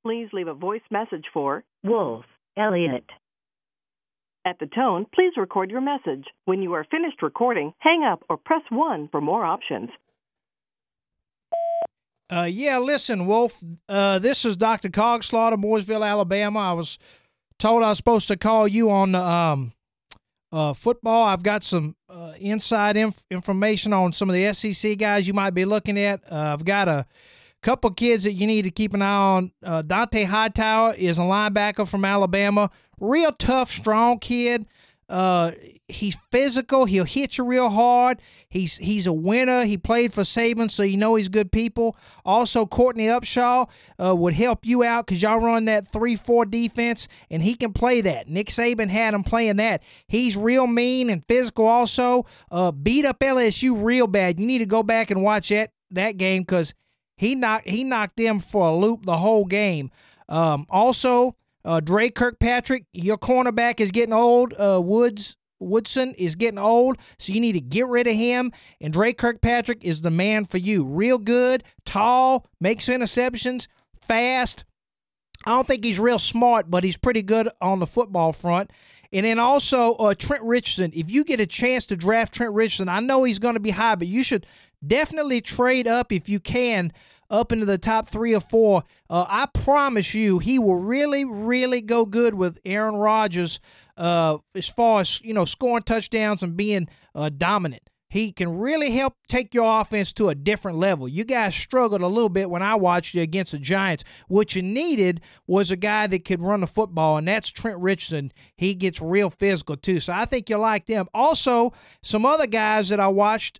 Please leave a voice message for Wolf Elliott. At the tone, please record your message. When you are finished recording, hang up or press 1 for more options. Listen, Wolf, this is Dr. Cogslaughter, Mooresville, Alabama. I was told I was supposed to call you on the football. I've got some inside information on some of the SEC guys you might be looking at. I've got a couple kids that you need to keep an eye on. Dante Hightower is a linebacker from Alabama. Real tough, strong kid. He's physical. He'll hit you real hard. He's a winner. He played for Saban, so you know he's good people. Also, Courtney Upshaw would help you out because y'all run that 3-4 defense, and he can play that. Nick Saban had him playing that. He's real mean and physical also. Beat up LSU real bad. You need to go back and watch that game because he knocked them for a loop the whole game. Also, Dre Kirkpatrick, your cornerback is getting old. Woodson is getting old, so you need to get rid of him. And Dre Kirkpatrick is the man for you. Real good, tall, makes interceptions, fast. I don't think he's real smart, but he's pretty good on the football front. And then also Trent Richardson. If you get a chance to draft Trent Richardson, I know he's going to be high, but you should definitely trade up if you can, up into the top 3 or 4. I promise you he will really, really go good with Aaron Rodgers as far as, scoring touchdowns and being dominant. He can really help take your offense to a different level. You guys struggled a little bit when I watched you against the Giants. What you needed was a guy that could run the football, and that's Trent Richardson. He gets real physical, too. So I think you'll like them. Also, some other guys that I watched,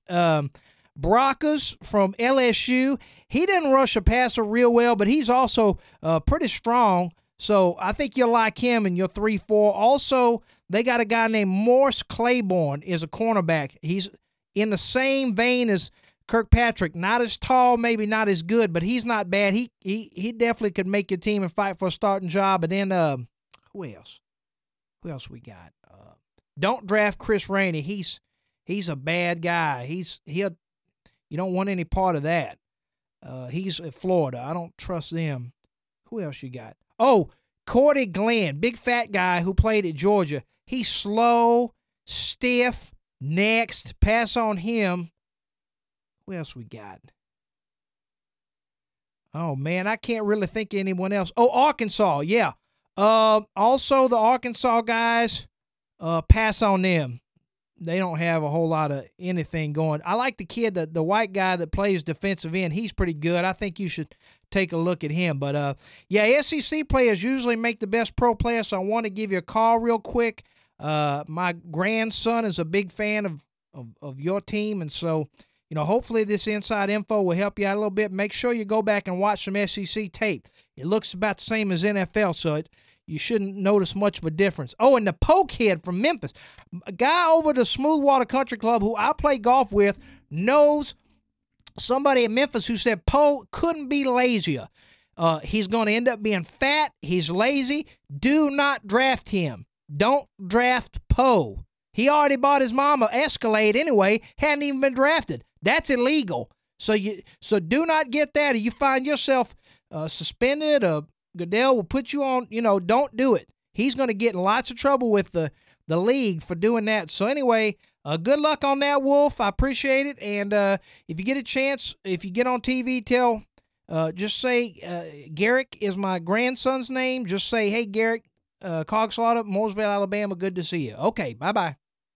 Brockers from LSU. He didn't rush a passer real well, but he's also pretty strong. So I think you'll like him in your 3-4. Also, they got a guy named Morse Claiborne is a cornerback. He's in the same vein as Kirkpatrick. Not as tall, maybe not as good, but he's not bad. He definitely could make your team and fight for a starting job. And then who else? Who else we got? Don't draft Chris Rainey. He's a bad guy. You don't want any part of that. He's at Florida. I don't trust them. Who else you got? Oh, Cordy Glenn, big fat guy who played at Georgia. He's slow, stiff. Next, pass on him. Who else we got? Oh, man, I can't really think of anyone else. Oh, Arkansas, yeah. Also, the Arkansas guys, pass on them. They don't have a whole lot of anything going. I like the kid, the white guy that plays defensive end. He's pretty good. I think you should take a look at him. But, SEC players usually make the best pro players, so I want to give you a call real quick. My grandson is a big fan of your team, and so, hopefully this inside info will help you out a little bit. Make sure you go back and watch some SEC tape. It looks about the same as NFL, so you shouldn't notice much of a difference. Oh, and the Pokehead from Memphis, a guy over the Smoothwater Country Club who I play golf with, knows somebody in Memphis who said Poe couldn't be lazier. He's going to end up being fat. He's lazy. Do not draft him. Don't draft Poe. He already bought his mama Escalade anyway, hadn't even been drafted. That's illegal. So do not get that. Or you find yourself suspended, Goodell will put you on, don't do it. He's going to get in lots of trouble with the league for doing that. So anyway, good luck on that, Wolf. I appreciate it. And if you get a chance, if you get on TV, just say Garrick is my grandson's name. Just say, hey, Garrick, Cogslaughter, Mooresville, Alabama, good to see you. Okay, bye-bye.